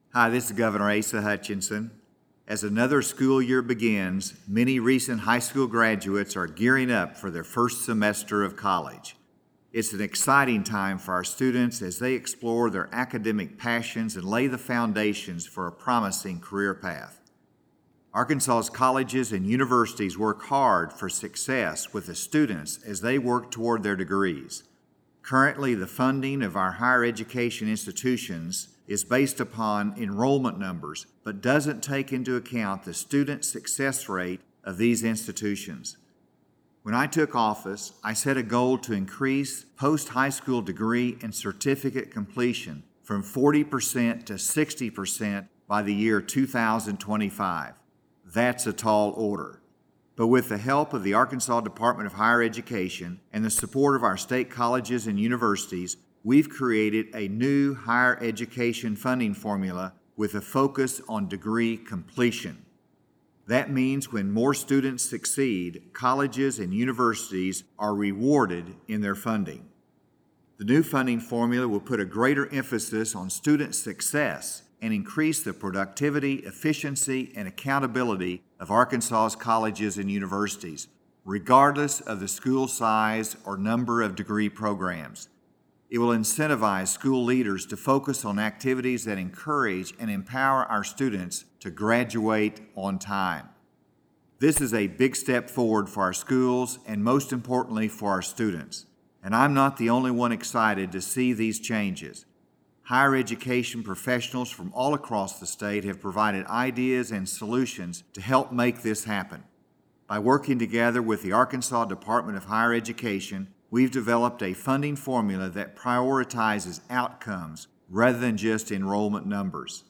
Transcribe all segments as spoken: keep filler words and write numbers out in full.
Hi, this is Governor Asa Hutchinson. As another school year begins, many recent high school graduates are gearing up for their first semester of college. It's an exciting time for our students as they explore their academic passions and lay the foundations for a promising career path. Arkansas's colleges and universities work hard for success with the students as they work toward their degrees. Currently, the funding of our higher education institutions is based upon enrollment numbers, but doesn't take into account the student success rate of these institutions. When I took office, I set a goal to increase post-high school degree and certificate completion from forty percent to sixty percent by the year two thousand twenty-five. That's a tall order. But with the help of the Arkansas Department of Higher Education and the support of our state colleges and universities, we've created a new higher education funding formula with a focus on degree completion. That means when more students succeed, colleges and universities are rewarded in their funding. The new funding formula will put a greater emphasis on student success and increase the productivity, efficiency, and accountability of Arkansas's colleges and universities, regardless of the school size or number of degree programs. It will incentivize school leaders to focus on activities that encourage and empower our students to graduate on time. This is a big step forward for our schools and, most importantly, for our students. And I'm not the only one excited to see these changes. Higher education professionals from all across the state have provided ideas and solutions to help make this happen. By working together with the Arkansas Department of Higher Education, we've developed a funding formula that prioritizes outcomes rather than just enrollment numbers.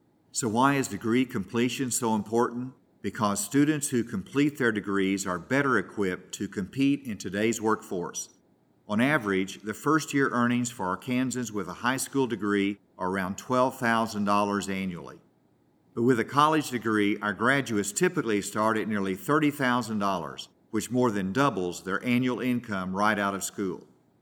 So why is degree completion so important? Because students who complete their degrees are better equipped to compete in today's workforce. On average, the first-year earnings for Arkansans with a high school degree are around twelve thousand dollars annually. But with a college degree, our graduates typically start at nearly thirty thousand dollars, which more than doubles their annual income right out of school.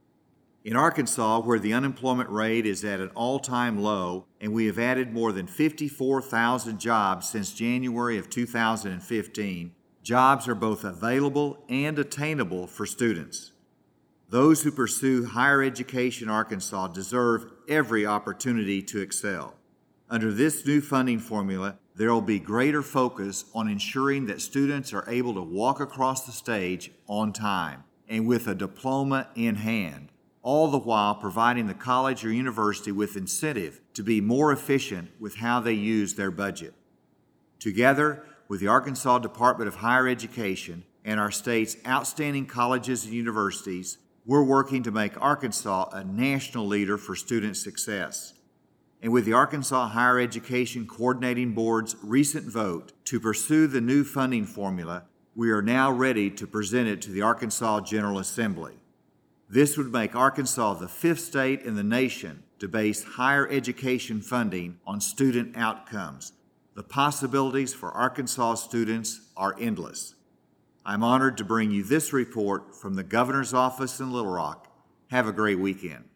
In Arkansas, where the unemployment rate is at an all-time low, and we have added more than fifty-four thousand jobs since January of two thousand fifteen, jobs are both available and attainable for students. Those who pursue higher education in Arkansas deserve every opportunity to excel. Under this new funding formula, there will be greater focus on ensuring that students are able to walk across the stage on time and with a diploma in hand, all the while providing the college or university with incentive to be more efficient with how they use their budget. Together with the Arkansas Department of Higher Education and our state's outstanding colleges and universities, we're working to make Arkansas a national leader for student success. And with the Arkansas Higher Education Coordinating Board's recent vote to pursue the new funding formula, we are now ready to present it to the Arkansas General Assembly. This would make Arkansas the fifth state in the nation to base higher education funding on student outcomes. The possibilities for Arkansas students are endless. I'm honored to bring you this report from the Governor's Office in Little Rock. Have a great weekend.